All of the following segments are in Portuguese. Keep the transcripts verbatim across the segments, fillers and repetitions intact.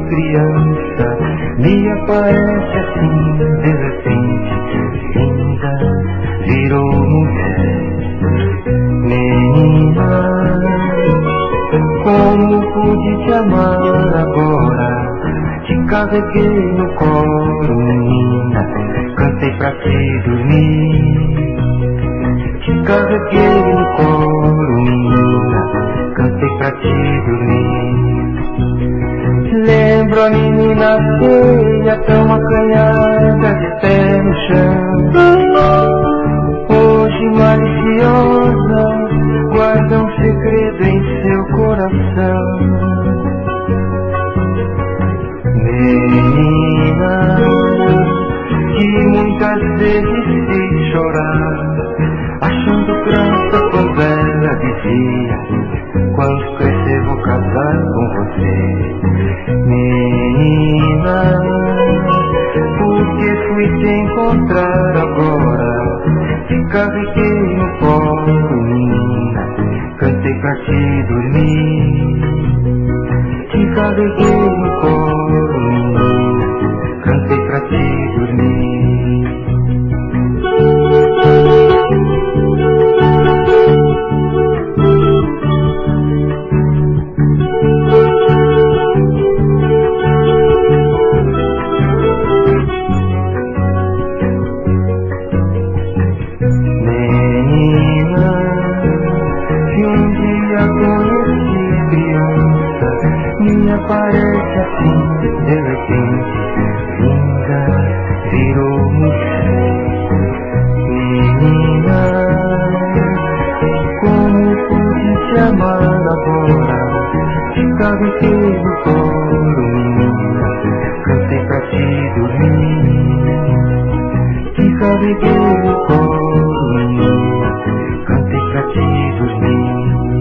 criança, me aparece assim de repente, linda, virou mulher. Menina, como pude te amar agora? Te carreguei no colo, menina, cantei pra te dormir. Te carreguei no colo, menina, cantei pra te dormir. Lembro a menina feia, tão acanhada, de pé no chão. Hoje maliciosa, guarda um segredo em seu coração. Menina, que muitas vezes fiz chorar, achando graça quando ela dizia: quando crescer vou casar com você. Menina, porque fui te encontrar agora, te carreguei no colo, menina, cantei pra te dormir. Te carreguei no colo, menina, cantei pra te dormir. Parece assim, de repente, linda, virou mulher. Menina, como pude te amar agora? Te carreguei no colo, menina, cantei pra te dormir. Te carreguei no colo, menina, cantei pra te dormir.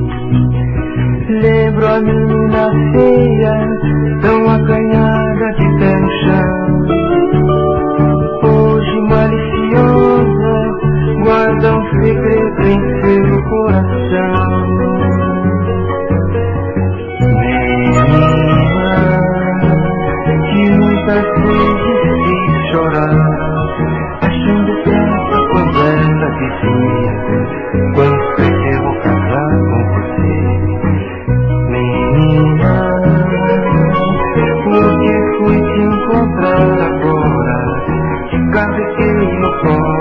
Lembro a menina feia, tão acanhada, de pé no chão. Hoje maliciosa, guarda um segredo em seu coração. Menina, que muitas vezes fiz chorar, achando graça quando ela dizia: quando crescer vou casar com você. Menina, porque fui te encontrar agora, te carreguei no colo.